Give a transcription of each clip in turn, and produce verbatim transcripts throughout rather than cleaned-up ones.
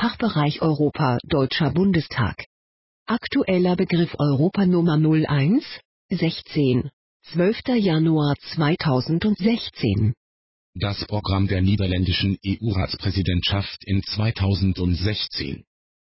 Fachbereich Europa Deutscher Bundestag. Aktueller Begriff Europa Nummer null eins sechzehn, zwölfter Januar zweitausendsechzehn. Das Programm der niederländischen E U-Ratspräsidentschaft in zweitausendsechzehn.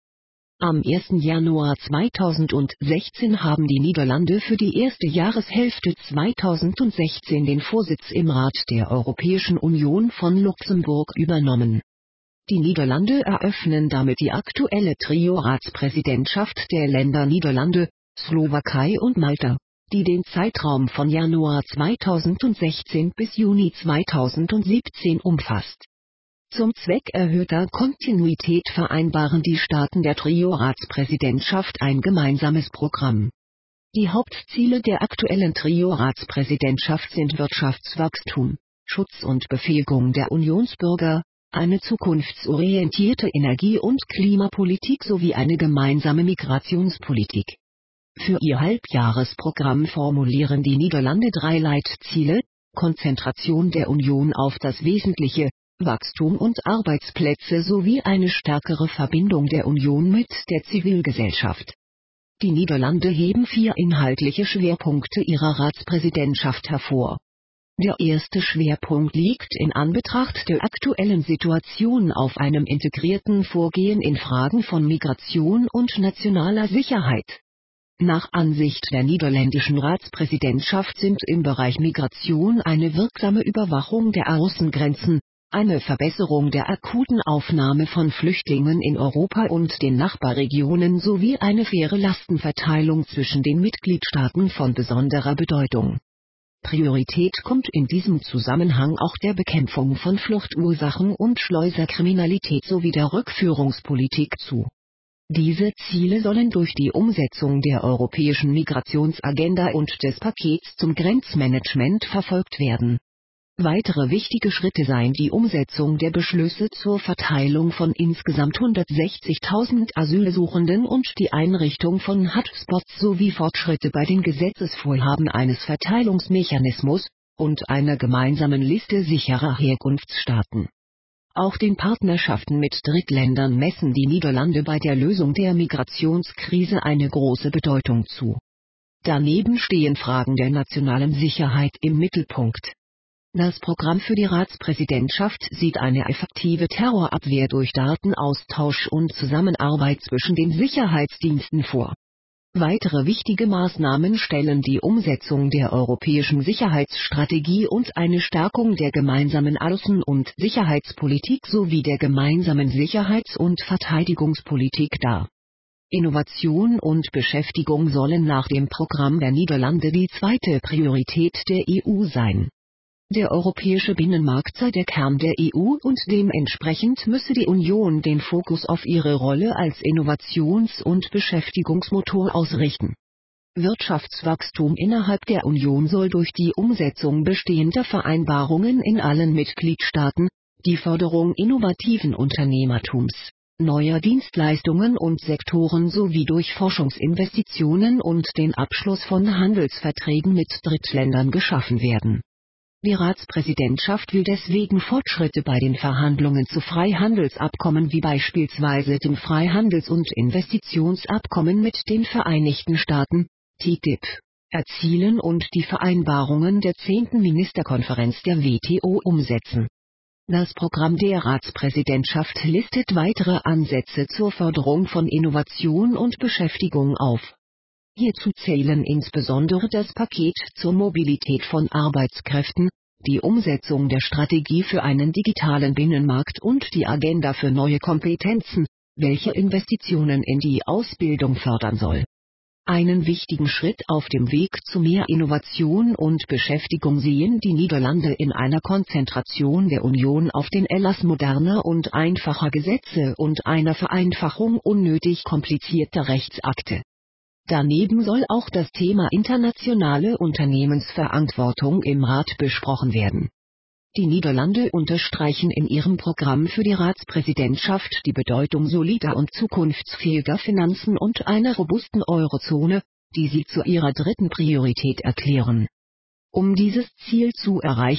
Am ersten Januar zweitausendsechzehn haben die Niederlande für die erste Jahreshälfte zweitausendsechzehn den Vorsitz im Rat der Europäischen Union von Luxemburg übernommen. Die Niederlande eröffnen damit die aktuelle Trio-Ratspräsidentschaft der Länder Niederlande, Slowakei und Malta, die den Zeitraum von Januar zweitausendsechzehn bis Juni zweitausendsiebzehn umfasst. Zum Zweck erhöhter Kontinuität vereinbaren die Staaten der Trio-Ratspräsidentschaft ein gemeinsames Programm. Die Hauptziele der aktuellen Trio-Ratspräsidentschaft sind Wirtschaftswachstum, Schutz und Befähigung der Unionsbürger, eine zukunftsorientierte Energie- und Klimapolitik sowie eine gemeinsame Migrationspolitik. Für ihr Halbjahresprogramm formulieren die Niederlande drei Leitziele: Konzentration der Union auf das Wesentliche, Wachstum und Arbeitsplätze sowie eine stärkere Verbindung der Union mit der Zivilgesellschaft. Die Niederlande heben vier inhaltliche Schwerpunkte ihrer Ratspräsidentschaft hervor. Der erste Schwerpunkt liegt in Anbetracht der aktuellen Situation auf einem integrierten Vorgehen in Fragen von Migration und nationaler Sicherheit. Nach Ansicht der niederländischen Ratspräsidentschaft sind im Bereich Migration eine wirksame Überwachung der Außengrenzen, eine Verbesserung der akuten Aufnahme von Flüchtlingen in Europa und den Nachbarregionen sowie eine faire Lastenverteilung zwischen den Mitgliedstaaten von besonderer Bedeutung. Priorität kommt in diesem Zusammenhang auch der Bekämpfung von Fluchtursachen und Schleuserkriminalität sowie der Rückführungspolitik zu. Diese Ziele sollen durch die Umsetzung der europäischen Migrationsagenda und des Pakets zum Grenzmanagement verfolgt werden. Weitere wichtige Schritte seien die Umsetzung der Beschlüsse zur Verteilung von insgesamt hundertsechzigtausend Asylsuchenden und die Einrichtung von Hotspots sowie Fortschritte bei den Gesetzesvorhaben eines Verteilungsmechanismus und einer gemeinsamen Liste sicherer Herkunftsstaaten. Auch den Partnerschaften mit Drittländern messen die Niederlande bei der Lösung der Migrationskrise eine große Bedeutung zu. Daneben stehen Fragen der nationalen Sicherheit im Mittelpunkt. Das Programm für die Ratspräsidentschaft sieht eine effektive Terrorabwehr durch Datenaustausch und Zusammenarbeit zwischen den Sicherheitsdiensten vor. Weitere wichtige Maßnahmen stellen die Umsetzung der europäischen Sicherheitsstrategie und eine Stärkung der gemeinsamen Außen- und Sicherheitspolitik sowie der gemeinsamen Sicherheits- und Verteidigungspolitik dar. Innovation und Beschäftigung sollen nach dem Programm der Niederlande die zweite Priorität der E U sein. Der europäische Binnenmarkt sei der Kern der E U und dementsprechend müsse die Union den Fokus auf ihre Rolle als Innovations- und Beschäftigungsmotor ausrichten. Wirtschaftswachstum innerhalb der Union soll durch die Umsetzung bestehender Vereinbarungen in allen Mitgliedstaaten, die Förderung innovativen Unternehmertums, neuer Dienstleistungen und Sektoren sowie durch Forschungsinvestitionen und den Abschluss von Handelsverträgen mit Drittländern geschaffen werden. Die Ratspräsidentschaft will deswegen Fortschritte bei den Verhandlungen zu Freihandelsabkommen wie beispielsweise dem Freihandels- und Investitionsabkommen mit den Vereinigten Staaten, T T I P, erzielen und die Vereinbarungen der zehnten Ministerkonferenz der W T O umsetzen. Das Programm der Ratspräsidentschaft listet weitere Ansätze zur Förderung von Innovation und Beschäftigung auf. Hierzu zählen insbesondere das Paket zur Mobilität von Arbeitskräften, die Umsetzung der Strategie für einen digitalen Binnenmarkt und die Agenda für neue Kompetenzen, welche Investitionen in die Ausbildung fördern soll. Einen wichtigen Schritt auf dem Weg zu mehr Innovation und Beschäftigung sehen die Niederlande in einer Konzentration der Union auf den Erlass moderner und einfacher Gesetze und einer Vereinfachung unnötig komplizierter Rechtsakte. Daneben soll auch das Thema internationale Unternehmensverantwortung im Rat besprochen werden. Die Niederlande unterstreichen in ihrem Programm für die Ratspräsidentschaft die Bedeutung solider und zukunftsfähiger Finanzen und einer robusten Eurozone, die sie zu ihrer dritten Priorität erklären. Um dieses Ziel zu erreichen,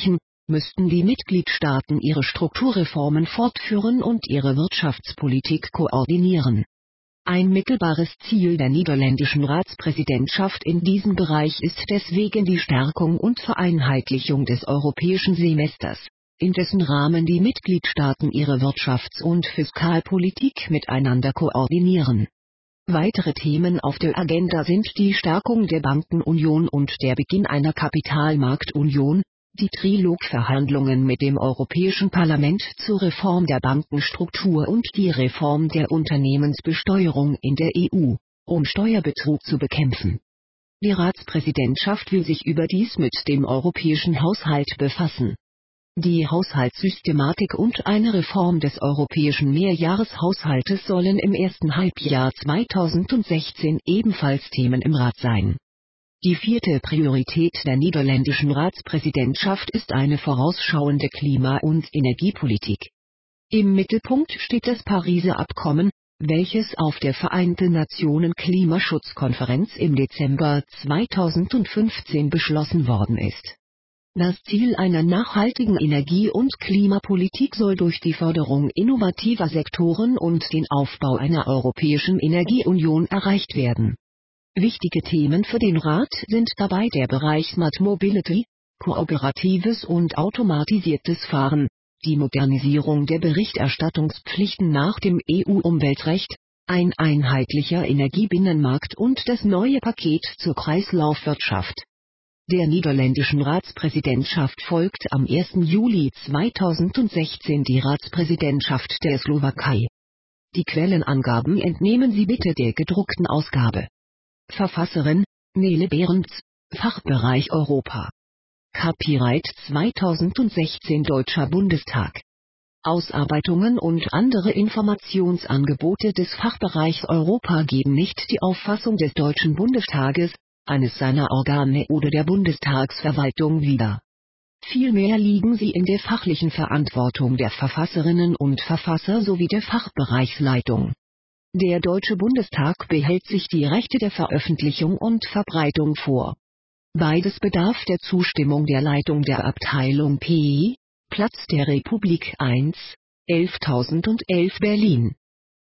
müssten die Mitgliedstaaten ihre Strukturreformen fortführen und ihre Wirtschaftspolitik koordinieren. Ein mittelbares Ziel der niederländischen Ratspräsidentschaft in diesem Bereich ist deswegen die Stärkung und Vereinheitlichung des europäischen Semesters, in dessen Rahmen die Mitgliedstaaten ihre Wirtschafts- und Fiskalpolitik miteinander koordinieren. Weitere Themen auf der Agenda sind die Stärkung der Bankenunion und der Beginn einer Kapitalmarktunion, die Trilogverhandlungen mit dem Europäischen Parlament zur Reform der Bankenstruktur und die Reform der Unternehmensbesteuerung in der E U, um Steuerbetrug zu bekämpfen. Die Ratspräsidentschaft will sich überdies mit dem europäischen Haushalt befassen. Die Haushaltssystematik und eine Reform des europäischen Mehrjahreshaushaltes sollen im ersten Halbjahr zweitausendsechzehn ebenfalls Themen im Rat sein. Die vierte Priorität der niederländischen Ratspräsidentschaft ist eine vorausschauende Klima- und Energiepolitik. Im Mittelpunkt steht das Pariser Abkommen, welches auf der Vereinten Nationen Klimaschutzkonferenz im Dezember zweitausendfünfzehn beschlossen worden ist. Das Ziel einer nachhaltigen Energie- und Klimapolitik soll durch die Förderung innovativer Sektoren und den Aufbau einer europäischen Energieunion erreicht werden. Wichtige Themen für den Rat sind dabei der Bereich Smart Mobility, kooperatives und automatisiertes Fahren, die Modernisierung der Berichterstattungspflichten nach dem E U-Umweltrecht, ein einheitlicher Energiebinnenmarkt und das neue Paket zur Kreislaufwirtschaft. Der niederländischen Ratspräsidentschaft folgt am ersten Juli zweitausendsechzehn die Ratspräsidentschaft der Slowakei. Die Quellenangaben entnehmen Sie bitte der gedruckten Ausgabe. Verfasserin: Nele Behrens, Fachbereich Europa. Copyright zweitausendsechzehn Deutscher Bundestag. Ausarbeitungen und andere Informationsangebote des Fachbereichs Europa geben nicht die Auffassung des Deutschen Bundestages, eines seiner Organe oder der Bundestagsverwaltung wider. Vielmehr liegen sie in der fachlichen Verantwortung der Verfasserinnen und Verfasser sowie der Fachbereichsleitung. Der Deutsche Bundestag behält sich die Rechte der Veröffentlichung und Verbreitung vor. Beides bedarf der Zustimmung der Leitung der Abteilung P, Platz der Republik eins, elftausendelf Berlin.